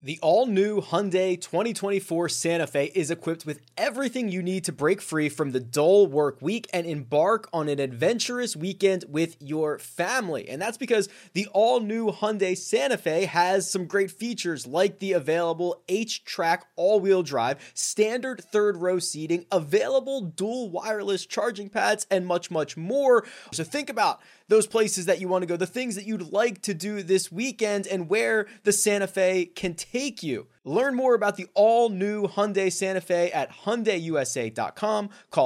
The all-new Hyundai 2024 Santa Fe is equipped with everything you need to break free from the dull work week and embark on an adventurous weekend with your family. And that's because the all-new Hyundai Santa Fe has some great features like the available H-Track all-wheel drive, standard third-row seating, available dual wireless charging pads, and much, much more. So think about those places that you want to go, the things that you'd like to do this weekend, and where the Santa Fe can take you. Learn more about the all-new Hyundai Santa Fe at HyundaiUSA.com. Call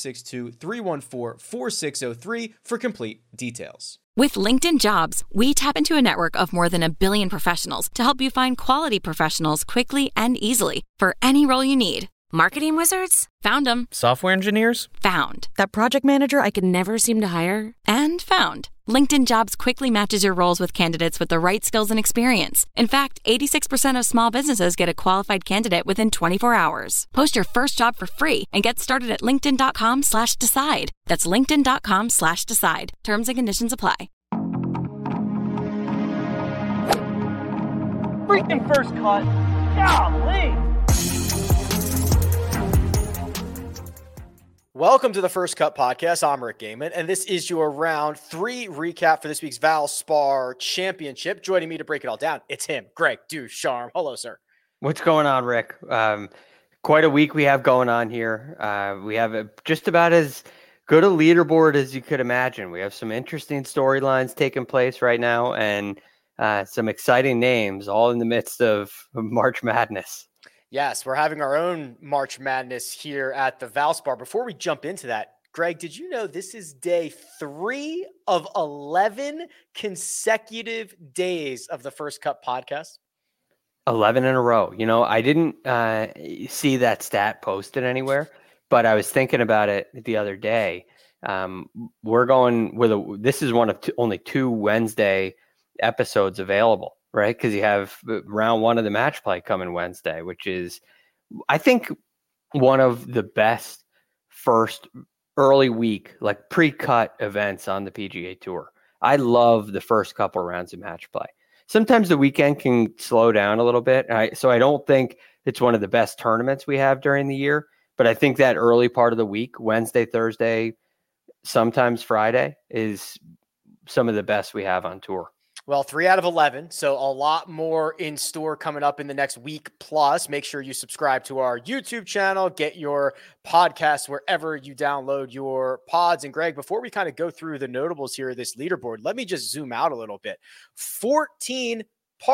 562-314-4603 for complete details. With LinkedIn Jobs, we tap into a network of more than 1 billion professionals to help you find quality professionals quickly and easily for any role you need. Marketing wizards? Found them. Software engineers? Found. That project manager I could never seem to hire? And found. LinkedIn Jobs quickly matches your roles with candidates with the right skills and experience. In fact, 86% of small businesses get a qualified candidate within 24 hours. Post your first job for free and get started at linkedin.com/decide. That's linkedin.com/decide. Terms and conditions apply. Freaking first cut. Golly. Welcome to the First Cut Podcast. I'm Rick Gaiman, and this is your round 3 recap for this week's Valspar Championship. Joining me to break it all down, it's him, Greg Ducharme. Hello, sir. What's going on, Rick? Quite a week we have going on here. We have just about as good a leaderboard as you could imagine. We have some interesting storylines taking place right now, and some exciting names all in the midst of March Madness. Yes, we're having our own March Madness here at the Valspar. Before we jump into that, Greg, did you know this is day 3 of 11 consecutive days of the First Cut Podcast? 11 in a row. You know, I didn't see that stat posted anywhere, but I was thinking about it the other day. We're going with this is one of only 2 Wednesday episodes available. Right, because you have round 1 of the match play coming Wednesday, which is, I think, one of the best first early week, like pre-cut events on the PGA Tour. I love the first couple rounds of match play. Sometimes the weekend can slow down a little bit, so I don't think it's one of the best tournaments we have during the year. But I think that early part of the week, Wednesday, Thursday, sometimes Friday, is some of the best we have on tour. Well, 3 out of 11, so a lot more in store coming up in the next week plus. Make sure you subscribe to our YouTube channel, get your podcasts wherever you download your pods. And Greg, before we kind of go through the notables here of this leaderboard, let me just zoom out a little bit. 15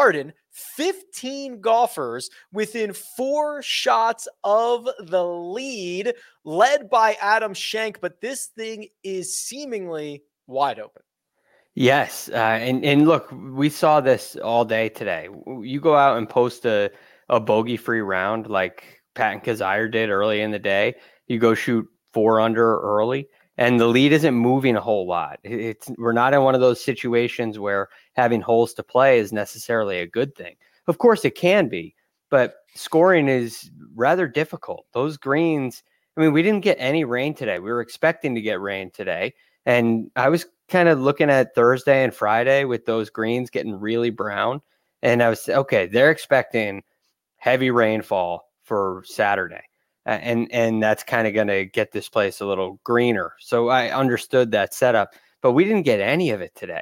golfers within 4 shots of the lead, led by Adam Schenk, but this thing is seemingly wide open. Yes. And look, we saw this all day today. You go out and post a bogey-free round like Patton Kizzire did early in the day. You go shoot 4 under early, and the lead isn't moving a whole lot. We're not in one of those situations where having holes to play is necessarily a good thing. Of course, it can be, but scoring is rather difficult. Those greens, I mean, we didn't get any rain today. We were expecting to get rain today, and I was kind of looking at Thursday and Friday with those greens getting really brown. And I was, okay, they're expecting heavy rainfall for Saturday. And that's kind of going to get this place a little greener. So I understood that setup, but we didn't get any of it today.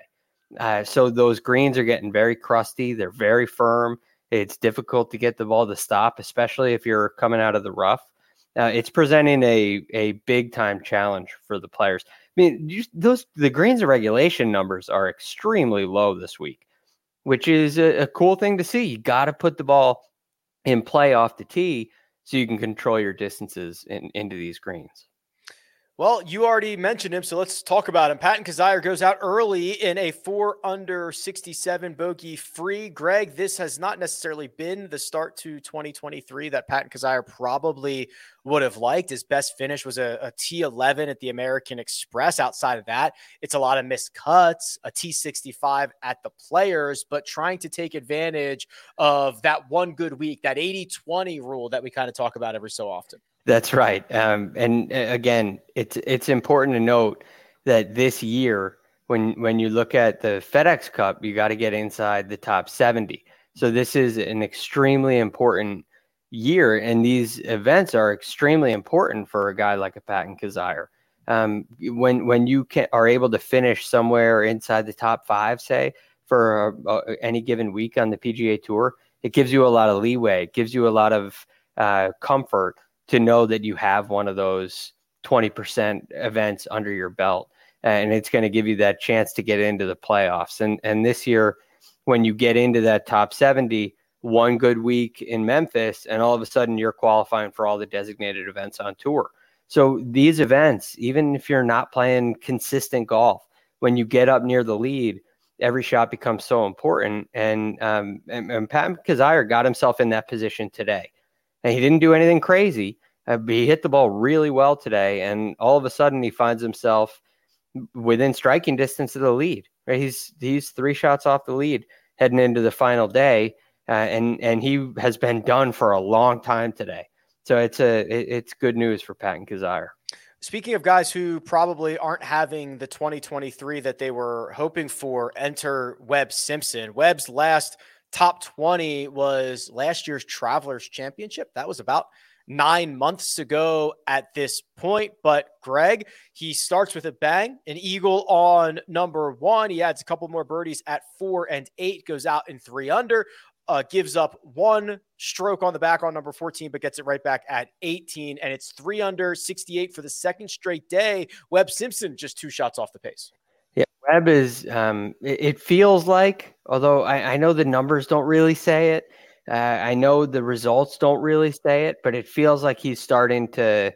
So those greens are getting very crusty. They're very firm. It's difficult to get the ball to stop, especially if you're coming out of the rough. It's presenting a big time challenge for the players. I mean, the greens and regulation numbers are extremely low this week, which is a cool thing to see. You got to put the ball in play off the tee so you can control your distances into these greens. Well, you already mentioned him, so let's talk about him. Patton Kizzire goes out early in a 4 under 67 bogey free. Greg, this has not necessarily been the start to 2023 that Patton Kizzire probably would have liked. His best finish was a T11 at the American Express. Outside of that, it's a lot of missed cuts, a T65 at the Players, but trying to take advantage of that one good week, that 80-20 rule that we kind of talk about every so often. That's right. And again, it's important to note that this year, when you look at the FedEx Cup, you got to get inside the top 70. So this is an extremely important year, and these events are extremely important for a guy like a Patton Kizzire. When you are able to finish somewhere inside the top 5, say, for any given week on the PGA Tour, it gives you a lot of leeway. It gives you a lot of comfort to know that you have one of those 20% events under your belt, and it's going to give you that chance to get into the playoffs. And this year, when you get into that top 70, one good week in Memphis, and all of a sudden you're qualifying for all the designated events on tour. So these events, even if you're not playing consistent golf, when you get up near the lead, every shot becomes so important. And Pat Kizzire got himself in that position today. And he didn't do anything crazy. But he hit the ball really well today. And all of a sudden he finds himself within striking distance of the lead. Right? He's 3 shots off the lead heading into the final day. And he has been done for a long time today. So it's good news for Patton Kizzire. Speaking of guys who probably aren't having the 2023 that they were hoping for, enter Webb Simpson. Webb's last top 20 was last year's Travelers Championship. That was about 9 months ago at this point. But Greg, he starts with a bang, an eagle on number 1. He adds a couple more birdies at 4 and 8, goes out in 3 under. Gives up 1 stroke on the back on number 14, but gets it right back at 18. And it's 3 under, 68 for the second straight day. Webb Simpson just 2 shots off the pace. Yeah, Webb is, it feels like, although I know the numbers don't really say it, I know the results don't really say it, but it feels like he's starting to,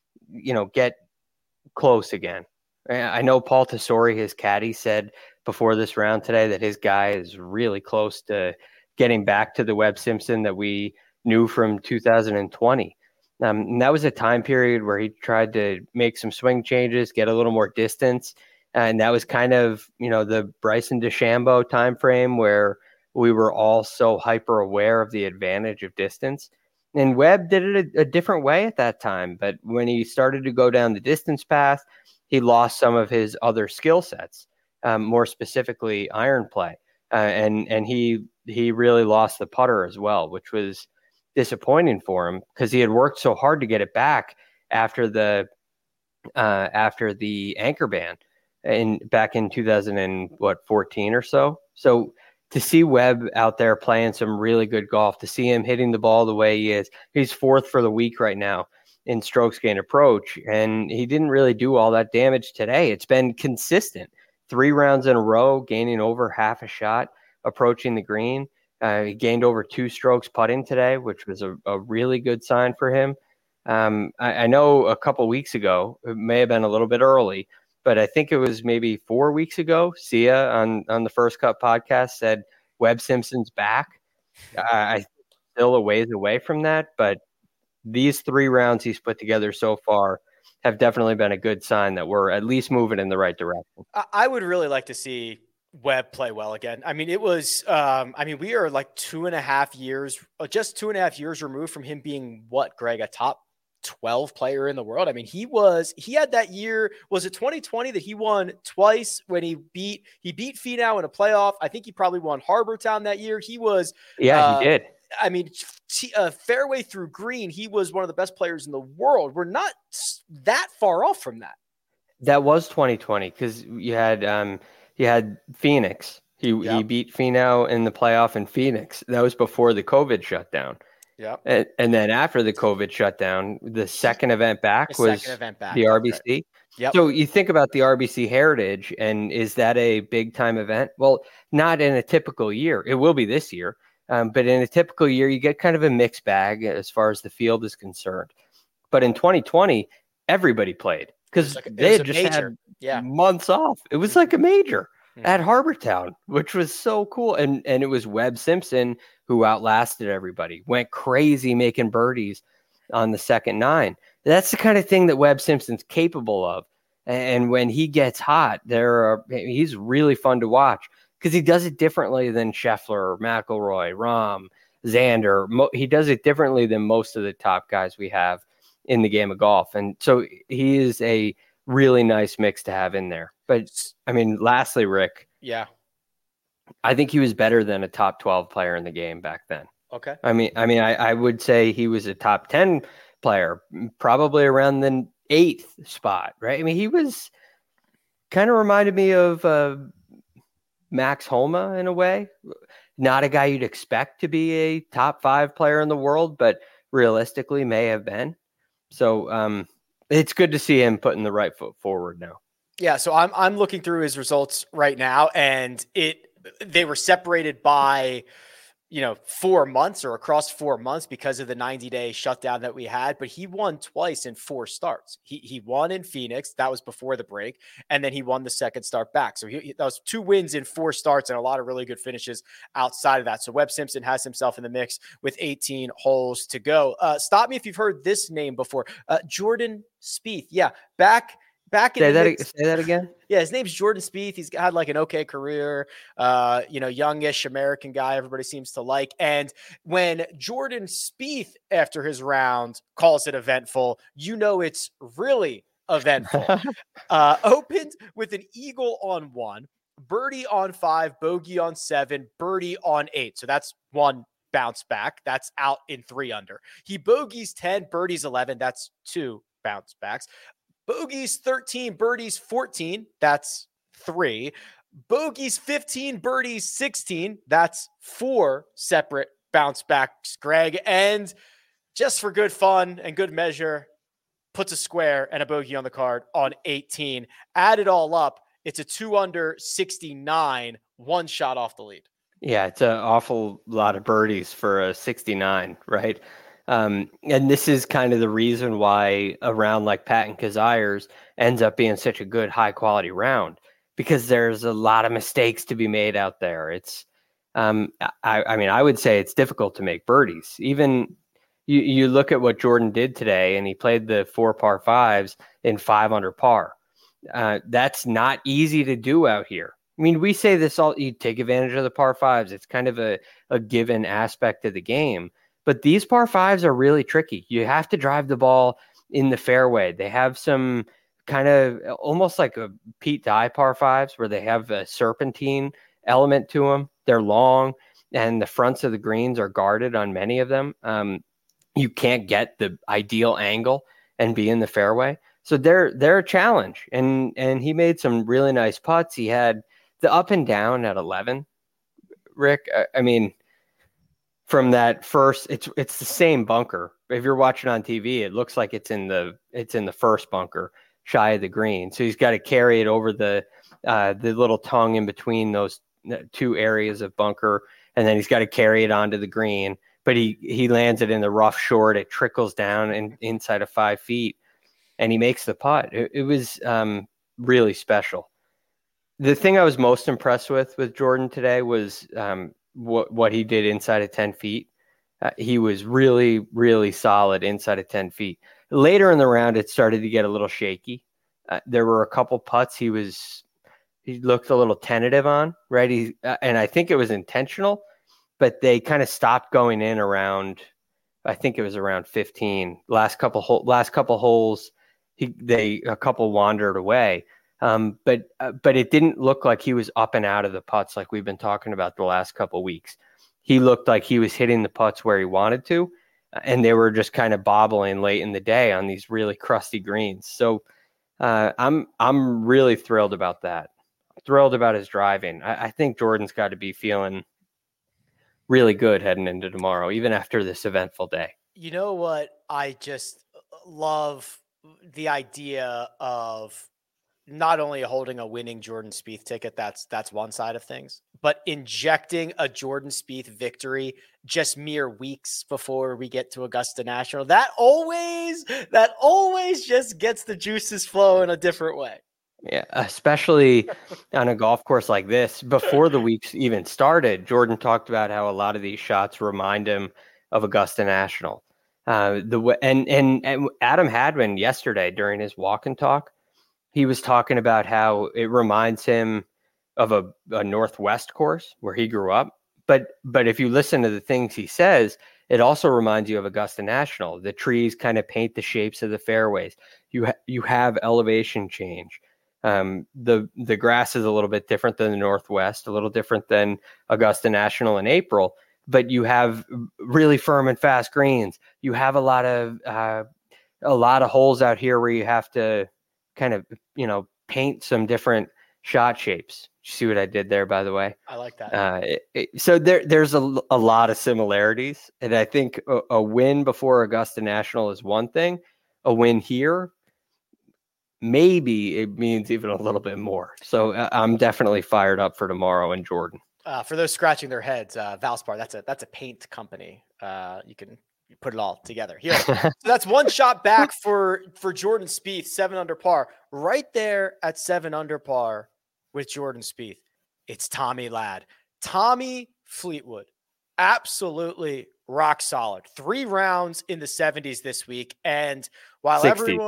get close again. I know Paul Tesori, his caddy, said before this round today that his guy is really close to getting back to the Webb Simpson that we knew from 2020. And that was a time period where he tried to make some swing changes, get a little more distance. And that was kind of, the Bryson DeChambeau timeframe where we were all so hyper aware of the advantage of distance. And Webb did it a different way at that time. But when he started to go down the distance path, he lost some of his other skill sets, more specifically iron play. And he really lost the putter as well, which was disappointing for him because he had worked so hard to get it back after the anchor ban back in 2014 or so. So to see Webb out there playing some really good golf, to see him hitting the ball the way he is, he's 4th for the week right now in strokes gained approach, and he didn't really do all that damage today. It's been consistent. 3 rounds in a row, gaining over half a shot, approaching the green. He gained over 2 strokes putting today, which was a really good sign for him. I know a couple weeks ago, it may have been a little bit early, but I think it was maybe 4 weeks ago, Sia on the First Cut podcast said Webb Simpson's back. I still a ways away from that, but these 3 rounds he's put together so far have definitely been a good sign that we're at least moving in the right direction. I would really like to see Webb play well again. I mean, it was, we are like 2.5 years, just 2.5 years removed from him being what, Greg, a top 12 player in the world. I mean, he had that year, was it 2020 that he won twice when he beat Finau in a playoff? I think he probably won Harbour Town that year. He was, he did. I mean, fairway through green, he was one of the best players in the world. We're not that far off from that. That was 2020 because you had Phoenix. He beat Finau in the playoff in Phoenix. That was before the COVID shutdown. Yeah. And then after the COVID shutdown, the second event back was the RBC. Right. Yep. So you think about the RBC Heritage, and is that a big time event? Well, not in a typical year. It will be this year. But in a typical year, you get kind of a mixed bag as far as the field is concerned. But in 2020, everybody played because they had just had months off. It was like a major at Harbour Town, which was so cool. And it was Webb Simpson who outlasted everybody, went crazy making birdies on the second 9. That's the kind of thing that Webb Simpson's capable of. And when he gets hot, he's really fun to watch. Because he does it differently than Scheffler, McIlroy, Rahm, Xander. He does it differently than most of the top guys we have in the game of golf. And so he is a really nice mix to have in there. But, I mean, lastly, Rick. Yeah. I think he was better than a top 12 player in the game back then. Okay. I would say he was a top 10 player, probably around the 8th spot, right? I mean, he was kind of reminded me of Max Homa in a way. Not a guy you'd expect to be a top 5 player in the world, but realistically may have been. So it's good to see him putting the right foot forward now. Yeah, so I'm looking through his results right now, and they were separated by 4 months or across 4 months because of the 90-day shutdown that we had. But he won twice in 4 starts. He won in Phoenix, that was before the break, and then he won the second start back. So that was 2 wins in 4 starts and a lot of really good finishes outside of that. So Webb Simpson has himself in the mix with 18 holes to go. Stop me if you've heard this name before. Jordan Spieth. Yeah, back in say that again. Yeah, his name's Jordan Spieth. He's had like an okay career, youngish American guy everybody seems to like. And when Jordan Spieth, after his round, calls it eventful, it's really eventful. Opened with an eagle on 1, birdie on 5, bogey on 7, birdie on 8. So that's 1 bounce back. That's out in 3 under. He bogeys 10, birdies 11. That's 2 bounce backs. Bogeys 13, birdies 14. That's 3. Bogeys 15, birdies 16. That's 4 separate bounce backs, Greg. And just for good fun and good measure, puts a square and a bogey on the card on 18. Add it all up, it's a 2 under 69, 1 shot off the lead. Yeah, it's an awful lot of birdies for a 69, right? And this is kind of the reason why a round like Patton Kazier's ends up being such a good, high quality round, because there's a lot of mistakes to be made out there. It's, I would say it's difficult to make birdies. Even you look at what Jordan did today, and he played the 4 par 5s in 5 under par. That's not easy to do out here. I mean, we say this all, you take advantage of the par 5s. It's kind of a given aspect of the game. But these par 5s are really tricky. You have to drive the ball in the fairway. They have some kind of almost like a Pete Dye par 5s where they have a serpentine element to them. They're long, and the fronts of the greens are guarded on many of them. You can't get the ideal angle and be in the fairway. So they're a challenge. And he made some really nice putts. He had the up and down at 11. Rick, I mean, from that first, it's the same bunker. If you're watching on TV, it looks like it's in the first bunker, shy of the green. So he's got to carry it over the little tongue in between those 2 areas of bunker, and then he's got to carry it onto the green. But he lands it in the rough short. It trickles down and inside of 5 feet, and he makes the putt. It was really special. The thing I was most impressed with Jordan today was what he did inside of 10 feet. He was really, really solid inside of 10 feet. Later in the round, it started to get a little shaky. There were a couple putts he looked a little tentative on, right? And I think it was intentional, but they kind of stopped going in around, I think it was around 15. Last couple holes, a couple wandered away. But it didn't look like he was up and out of the putts like we've been talking about the last couple of weeks. He looked like he was hitting the putts where he wanted to, and they were just kind of bobbling late in the day on these really crusty greens. So I'm really thrilled about that. Thrilled about his driving. I think Jordan's got to be feeling really good heading into tomorrow, even after this eventful day. You know what? I just love the idea of not only holding a winning Jordan Spieth ticket, that's one side of things, but injecting a Jordan Spieth victory just mere weeks before we get to Augusta National. That always just gets the juices flow in a different way. Yeah, especially on a golf course like this. Before the weeks even started, Jordan talked about how a lot of these shots remind him of Augusta National. And Adam Hadwin yesterday during his walk and talk, he was talking about how it reminds him of a Northwest course where he grew up. But if you listen to the things he says, it also reminds you of Augusta National. The trees kind of paint the shapes of the fairways. You have elevation change. The grass is a little bit different than the Northwest, a little different than Augusta National in April, but you have really firm and fast greens. You have a lot of holes out here where you have to kind of, paint some different shot shapes. You see what I did there, by the way? I like that. So there's a lot of similarities. And I think a win before Augusta National is one thing. A win here, maybe it means even a little bit more. So I'm definitely fired up for tomorrow in Jordan. For those scratching their heads, Valspar, that's a paint company. You can put it all together here. So that's one shot back for Jordan Spieth, 7 under par, right there at 7 under par with Jordan Spieth. It's Tommy Ladd, Tommy Fleetwood, absolutely rock solid. 3 rounds in the 70s this week. And while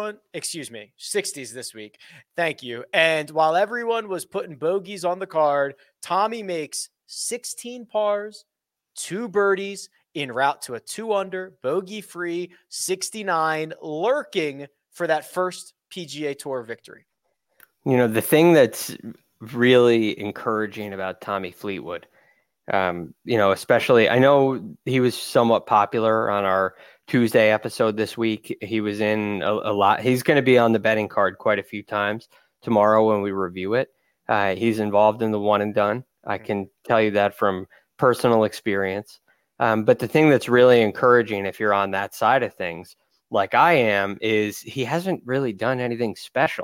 60s this week. Thank you. And while everyone was putting bogeys on the card, Tommy makes 16 pars, 2 birdies en route to a 2 under, bogey free 69, lurking for that first PGA Tour victory. The thing that's really encouraging about Tommy Fleetwood, especially, I know he was somewhat popular on our Tuesday episode this week. He was in a lot. He's going to be on the betting card quite a few times tomorrow when we review it. He's involved in the one and done. I can tell you that from personal experience. But the thing that's really encouraging, if you're on that side of things, like I am, is he hasn't really done anything special.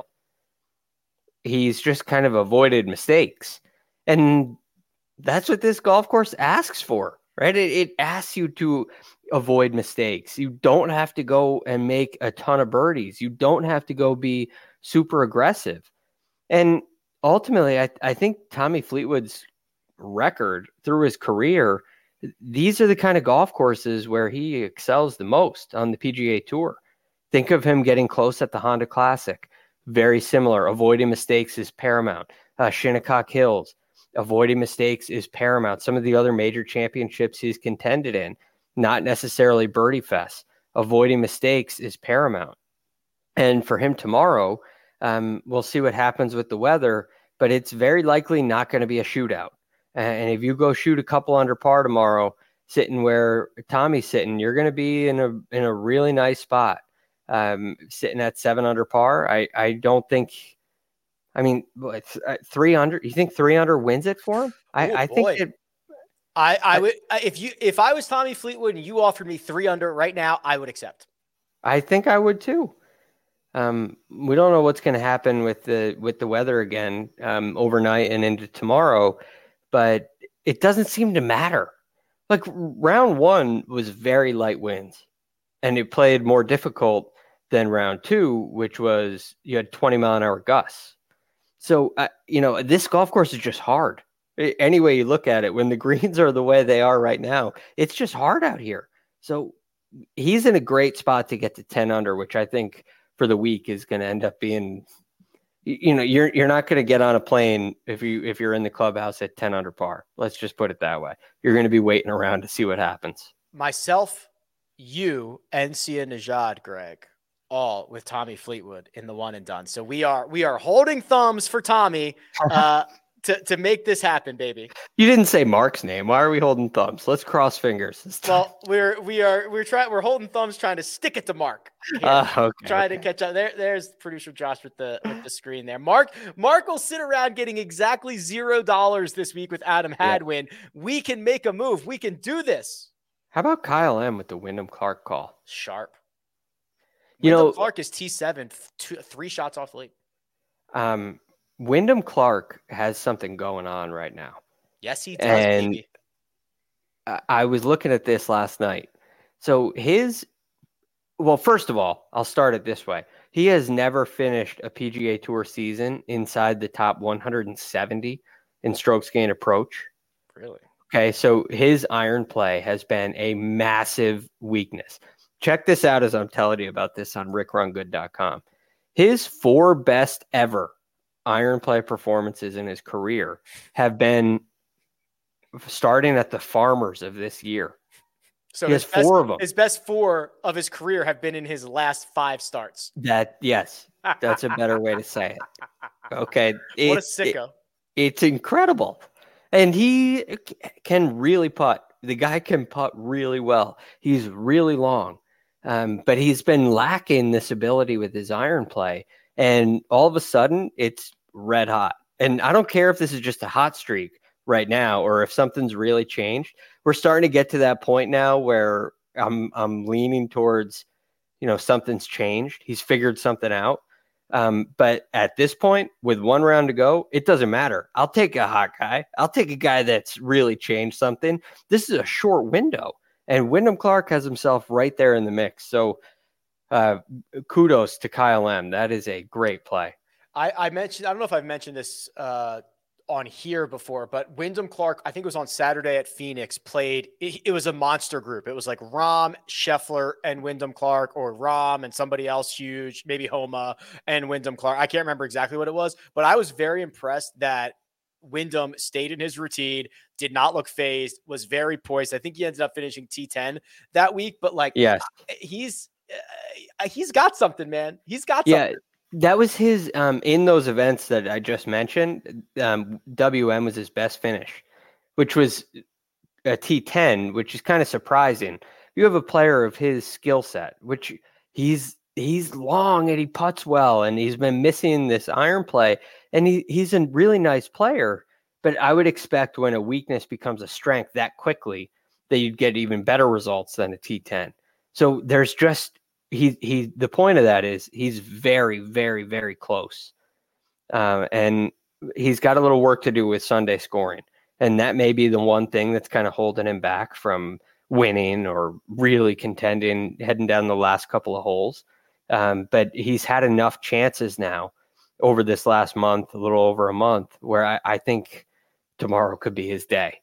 He's just kind of avoided mistakes. And that's what this golf course asks for, right? It asks you to avoid mistakes. You don't have to go and make a ton of birdies. You don't have to go be super aggressive. And ultimately, I think Tommy Fleetwood's record through his career, these are the kind of golf courses where he excels the most on the PGA Tour. Think of him getting close at the Honda Classic. Very similar. Avoiding mistakes is paramount. Shinnecock Hills, avoiding mistakes is paramount. Some of the other major championships he's contended in, not necessarily birdie fest. Avoiding mistakes is paramount. And for him tomorrow, we'll see what happens with the weather, but it's very likely not going to be a shootout. And if you go shoot a couple under par tomorrow, sitting where Tommy's sitting, you're going to be in a really nice spot. Sitting at 7 under par. I don't think, it's 3 under. You think 3 under wins it for him? I think I would, if I was Tommy Fleetwood and you offered me 3 under right now, I would accept. I think I would too. We don't know what's going to happen with the weather again overnight and into tomorrow, but it doesn't seem to matter. Like round 1 was very light winds, and it played more difficult than round 2, which was you had 20-mile-an-hour gusts. So this golf course is just hard. Any way you look at it, when the greens are the way they are right now, it's just hard out here. So he's in a great spot to get to 10 under, which I think for the week is going to end up being, you're not going to get on a plane if you're in the clubhouse at 10 under par. Let's just put it that way. You're going to be waiting around to see what happens. Myself, you, and Sia Nejad, Greg, all with Tommy Fleetwood in the one and done. So we are holding thumbs for Tommy to make this happen, baby. You didn't say Mark's name. Why are we holding thumbs? Let's cross fingers. Well, we're holding thumbs, trying to stick it to Mark. Trying to catch up. There's producer Josh with the screen there. Mark will sit around getting exactly $0 this week with Adam Hadwin. Yeah. We can make a move. We can do this. How about Kyle M with the Wyndham Clark call? Sharp. Wyndham Clark is T7, 3 shots off the lead. Wyndham Clark has something going on right now. Yes, he does. And baby. I was looking at this last night. So first of all, I'll start it this way. He has never finished a PGA Tour season inside the top 170 in strokes gained approach. Really? Okay, so his iron play has been a massive weakness. Check this out as I'm telling you about this on rickrungood.com. His 4 best ever iron play performances in his career have been starting at the Farmers of this year. So he has 4 of them. His best 4 of his career have been in his last 5 starts. Yes, that's a better way to say it. Okay. What a sicko. It's incredible. And he can really putt. The guy can putt really well. He's really long. But he's been lacking this ability with his iron play. And all of a sudden, it's red hot. And I don't care if this is just a hot streak right now or if something's really changed. We're starting to get to that point now where I'm leaning towards, something's changed. He's figured something out. But at this point, with one round to go, it doesn't matter. I'll take a hot guy. I'll take a guy that's really changed something. This is a short window, and Wyndham Clark has himself right there in the mix. So kudos to Kyle M. That is a great play. I don't know if I've mentioned this on here before, but Wyndham Clark, I think it was on Saturday at Phoenix, played. It was a monster group. It was like Rahm, Scheffler, and Wyndham Clark, or Rahm and somebody else huge, maybe Homa and Wyndham Clark. I can't remember exactly what it was, but I was very impressed that Wyndham stayed in his routine, did not look phased, was very poised. I think he ended up finishing T10 that week, but yes, he's got something, man. He's got something. Yeah. That was his in those events that I just mentioned. WM was his best finish, which was a T10, which is kind of surprising. You have a player of his skill set, which he's long and he putts well, and he's been missing this iron play, and he's a really nice player. But I would expect when a weakness becomes a strength that quickly that you'd get even better results than a T10. So there's just the point of that is he's very, very, very close. And he's got a little work to do with Sunday scoring. And that may be the one thing that's kind of holding him back from winning or really contending, heading down the last couple of holes. But he's had enough chances now over this last month, a little over a month, where I think tomorrow could be his day.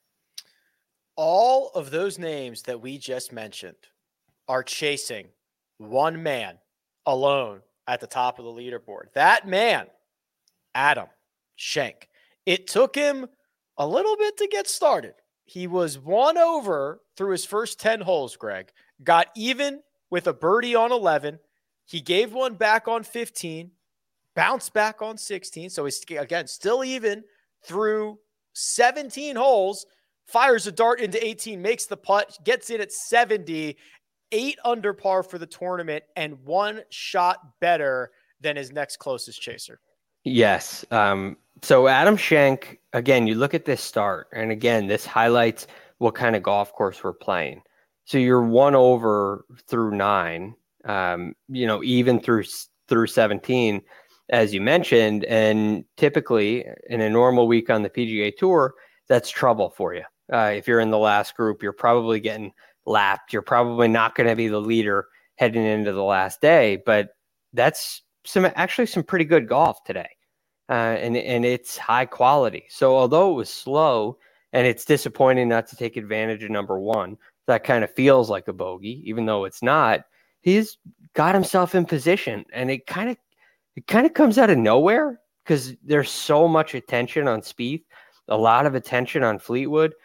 All of those names that we just mentioned are chasing one man alone at the top of the leaderboard. That man, Adam Schenk. It took him a little bit to get started. He was one over through his first 10 holes, Greg. Got even with a birdie on 11. He gave one back on 15, bounced back on 16. So he's, again, still even through 17 holes, fires a dart into 18, makes the putt, gets in at 70, 8 under par for the tournament, and one shot better than his next closest chaser. Yes. So Adam Schenk, again, you look at this start, and again, this highlights what kind of golf course we're playing. So you're one over through 9, even through 17, as you mentioned, and typically in a normal week on the PGA Tour, that's trouble for you. If you're in the last group, you're probably getting lapped. You're probably not going to be the leader heading into the last day, but that's some pretty good golf today. And it's high quality. So although it was slow and it's disappointing not to take advantage of number 1, that kind of feels like a bogey, even though it's not, he's got himself in position, and it kind of comes out of nowhere because there's so much attention on Spieth, a lot of attention on Fleetwood.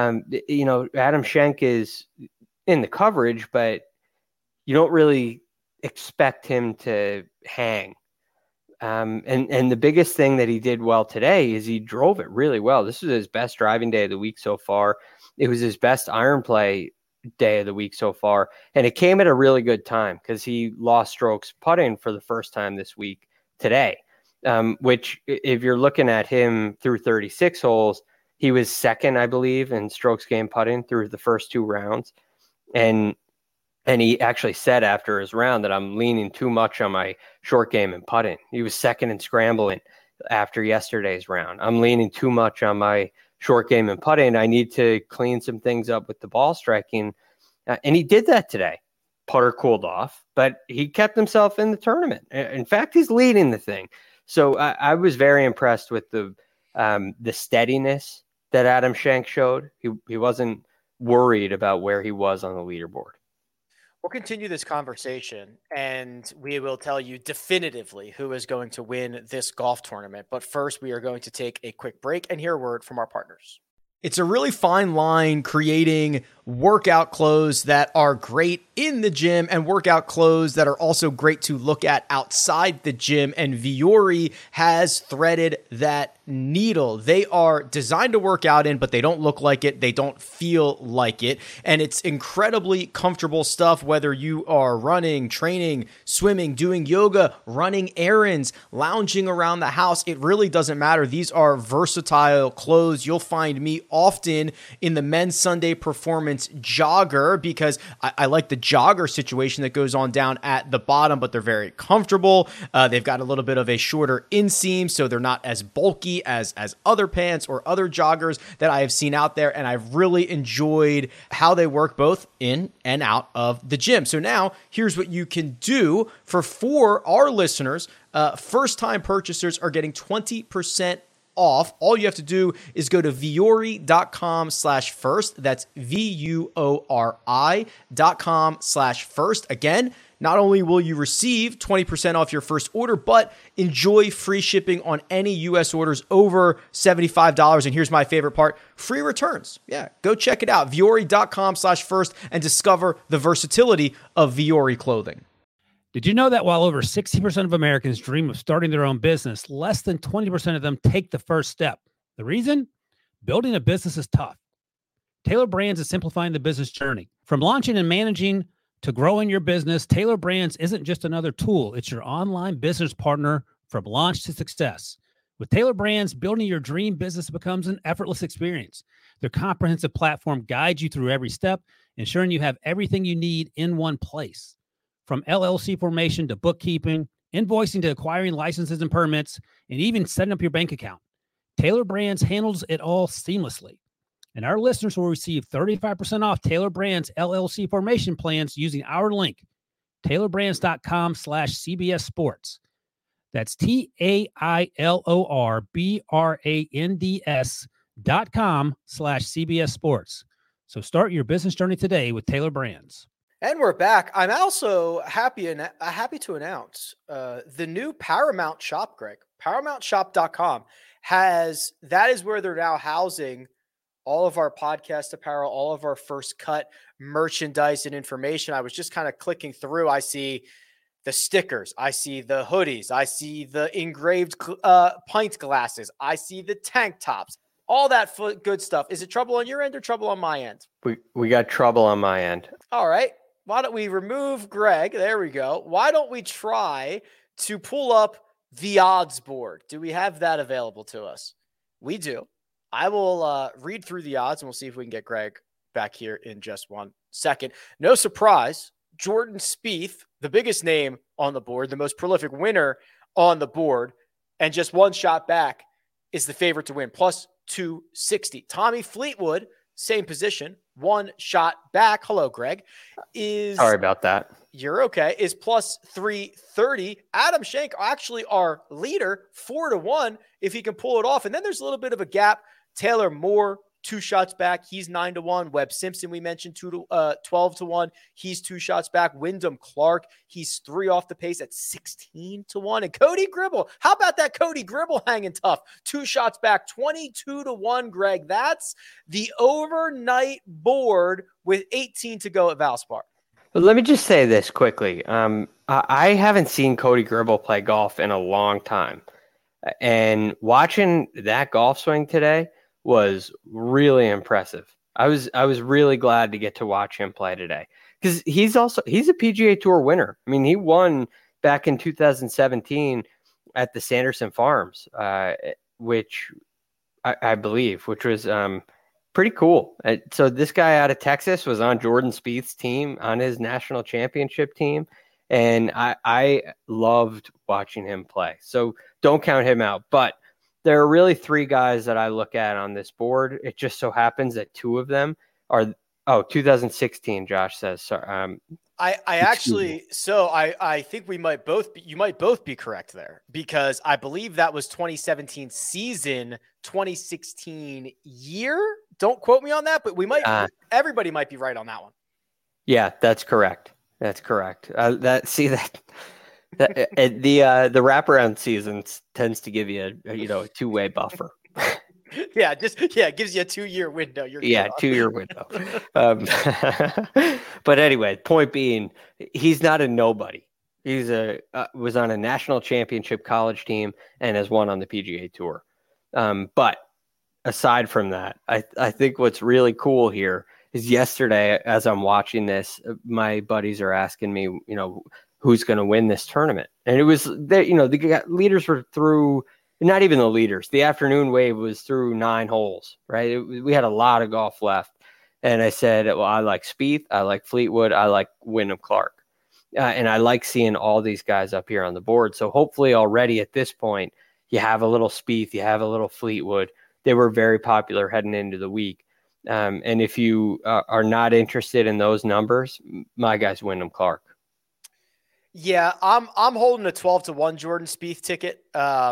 Adam Schenk is in the coverage, but you don't really expect him to hang. And the biggest thing that he did well today is he drove it really well. This was his best driving day of the week so far. It was his best iron play day of the week so far. And it came at a really good time because he lost strokes putting for the first time this week today, which if you're looking at him through 36 holes, he was second, I believe, in strokes gained putting through the first 2 rounds. And he actually said after his round that I'm leaning too much on my short game and putting. He was second in scrambling after yesterday's round. I'm leaning too much on my short game and putting. I need to clean some things up with the ball striking. And he did that today. Putter cooled off, but he kept himself in the tournament. In fact, he's leading the thing. So I was very impressed with the steadiness that Adam Schenk showed. He wasn't worried about where he was on the leaderboard. We'll continue this conversation, and we will tell you definitively who is going to win this golf tournament. But first, we are going to take a quick break and hear a word from our partners. It's a really fine line creating workout clothes that are great in the gym and workout clothes that are also great to look at outside the gym. And Vuori has threaded that needle. They are designed to work out in, but they don't look like it. They don't feel like it. And it's incredibly comfortable stuff, whether you are running, training, swimming, doing yoga, running errands, lounging around the house. It really doesn't matter. These are versatile clothes. You'll find me often in the men's Sunday Performance jogger because I like the jogger situation that goes on down at the bottom, but they're very comfortable. They've got a little bit of a shorter inseam, so they're not as bulky as other pants or other joggers that I have seen out there. And I've really enjoyed how they work both in and out of the gym. So now here's what you can do for our listeners. First-time purchasers are getting 20% off. All you have to do is go to vuori.com/first. That's VUORI.com/first. Again, not only will you receive 20% off your first order, but enjoy free shipping on any U.S. orders over $75. And here's my favorite part, free returns. Yeah, go check it out. Vuori.com/first and discover the versatility of Vuori clothing. Did you know that while over 60% of Americans dream of starting their own business, less than 20% of them take the first step? The reason? Building a business is tough. Tailor Brands is simplifying the business journey. From launching and managing to growing your business, Tailor Brands isn't just another tool. It's your online business partner from launch to success. With Tailor Brands, building your dream business becomes an effortless experience. Their comprehensive platform guides you through every step, ensuring you have everything you need in one place. From LLC formation to bookkeeping, invoicing to acquiring licenses and permits, and even setting up your bank account, Tailor Brands handles it all seamlessly. And our listeners will receive 35% off Tailor Brands LLC formation plans using our link, tailorbrands.com/CBS Sports. That's TAILORBRANDS.com/CBS Sports. So start your business journey today with Tailor Brands. And we're back. I'm also happy to announce the new Paramount shop, Greg. ParamountShop.com that is where they're now housing all of our podcast apparel, all of our First Cut merchandise and information. I was just kind of clicking through. I see the stickers. I see the hoodies. I see the engraved pint glasses. I see the tank tops. All that good stuff. Is it trouble on your end or trouble on my end? We got trouble on my end. All right. Why don't we remove Greg? There we go. Why don't we try to pull up the odds board? Do we have that available to us? We do. I will read through the odds and we'll see if we can get Greg back here in just 1 second. No surprise, Jordan Spieth, the biggest name on the board, the most prolific winner on the board, and just one shot back is the favorite to win, plus 260. Tommy Fleetwood, same position, one shot back. Hello, Greg. Sorry about that. You're okay. Is plus 330. Adam Schenk, actually our leader, 4-1 if he can pull it off. And then there's a little bit of a gap. Taylor Moore, 2 shots back. He's 9-1. Webb Simpson, we mentioned 12-1. He's 2 shots back. Wyndham Clark, he's 3 off the pace at 16-1. And Cody Gribble, how about that Cody Gribble hanging tough? 2 shots back, 22-1, Greg. That's the overnight board with 18 to go at Valspar. But let me just say this quickly. I haven't seen Cody Gribble play golf in a long time. And watching that golf swing today was really impressive. I was really glad to get to watch him play today because he's a PGA Tour winner. I mean, he won back in 2017 at the Sanderson Farms, which I believe, which was pretty cool. So this guy out of Texas was on Jordan Spieth's team, on his national championship team, and I loved watching him play. So don't count him out, but there are really 3 guys that I look at on this board. It just so happens that 2 of them are 2016. Josh says. Sorry, I think you might both be correct there because I believe that was 2017 season, 2016 year. Don't quote me on that, but everybody might be right on that one. Yeah, that's correct. That's correct. The wraparound season tends to give you a 2-way buffer. It gives you a 2-year window. You're Yeah, 2-year window. But anyway, point being, he's not a nobody. He's was on a national championship college team and has won on the PGA Tour. But aside from that, I think what's really cool here is yesterday, as I'm watching this, my buddies are asking me, who's going to win this tournament. And it was, the leaders were through, not even the leaders. The afternoon wave was through 9 holes, right? We had a lot of golf left. And I said, well, I like Spieth, I like Fleetwood, I like Wyndham Clark. And I like seeing all these guys up here on the board. So hopefully already at this point, you have a little Spieth, you have a little Fleetwood. They were very popular heading into the week. And if you are not interested in those numbers, my guy's Wyndham Clark. Yeah, I'm holding a 12-1 Jordan Spieth ticket.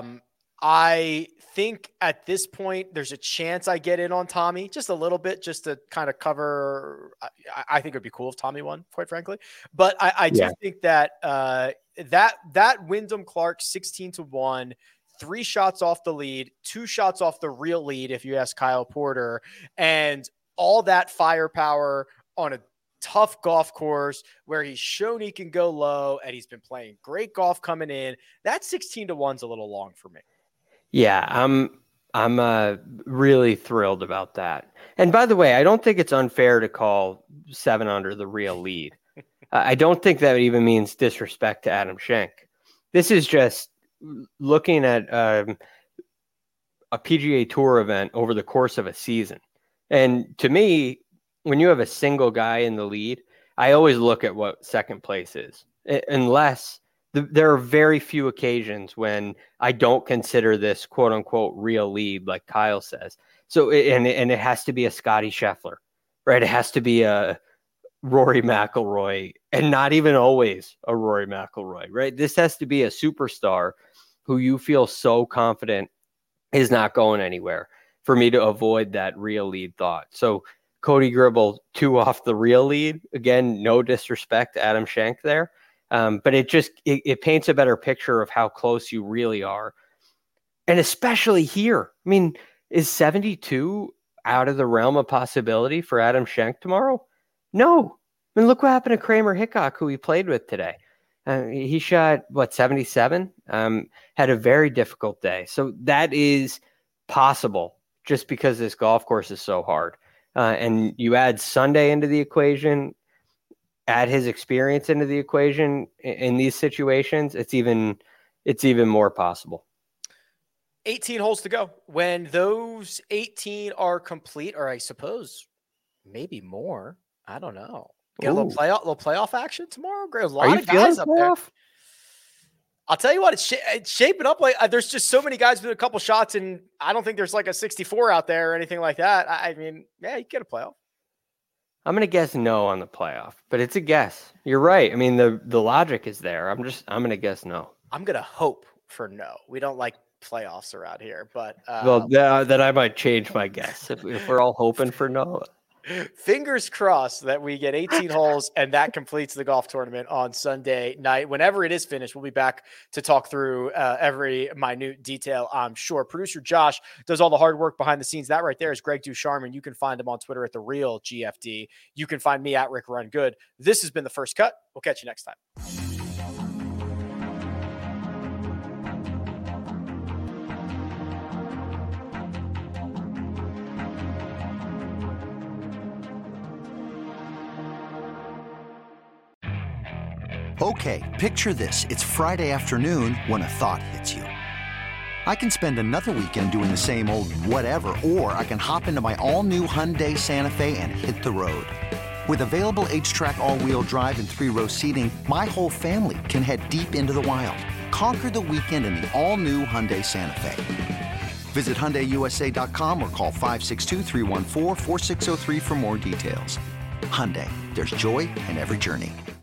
I think at this point there's a chance I get in on Tommy just a little bit, just to kind of cover. I think it'd be cool if Tommy won, quite frankly. But I do think that that Wyndham Clark 16-1. 3 shots off the lead, 2 shots off the real lead, if you ask Kyle Porter, and all that firepower on a tough golf course where he's shown he can go low and he's been playing great golf coming in. That 16-1's a little long for me. Yeah, I'm really thrilled about that. And by the way, I don't think it's unfair to call 7 under the real lead. I don't think that even means disrespect to Adam Schenk. This is just looking at a PGA Tour event over the course of a season. And to me, when you have a single guy in the lead, I always look at what second place is, unless there are very few occasions when I don't consider this quote unquote real lead, like Kyle says. So, and it has to be a Scotty Scheffler, right? It has to be a Rory McIlroy, and not even always a Rory McIlroy, right? This has to be a superstar who you feel so confident is not going anywhere for me to avoid that real lead thought. So Cody Gribble, 2 off the real lead. Again, no disrespect to Adam Schenk there. But it paints a better picture of how close you really are. And especially here, I mean, is 72 out of the realm of possibility for Adam Schenk tomorrow? No. I mean, look what happened to Kramer Hickok, who he played with today. He shot, 77? Had a very difficult day. So that is possible just because this golf course is so hard. And you add Sunday into the equation, add his experience into the equation in these situations, it's even more possible. 18 holes to go. When those 18 are complete, or I suppose maybe more, I don't know. Get a little playoff action tomorrow. A lot of guys up there. I'll tell you what, it's shaping up like there's just so many guys with a couple shots, and I don't think there's like a 64 out there or anything like that. I mean, yeah, you get a playoff. I'm going to guess no on the playoff, but it's a guess. You're right. I mean, the logic is there. I'm going to guess no. I'm going to hope for no. We don't like playoffs around here, but then I might change my guess if we're all hoping for no. Fingers crossed that we get 18 holes and that completes the golf tournament on Sunday night. Whenever it is finished, we'll be back to talk through every minute detail, I'm sure. Producer Josh does all the hard work behind the scenes. That right there is Greg Ducharme. You can find him on Twitter at @TheRealGFD. You can find me at Rick Run Good. This has been The First Cut. We'll catch you next time. Okay, picture this. It's Friday afternoon when a thought hits you. I can spend another weekend doing the same old whatever, or I can hop into my all-new Hyundai Santa Fe and hit the road. With available H-Track all-wheel drive and 3-row seating, my whole family can head deep into the wild. Conquer the weekend in the all-new Hyundai Santa Fe. Visit HyundaiUSA.com or call 562-314-4603 for more details. Hyundai, there's joy in every journey.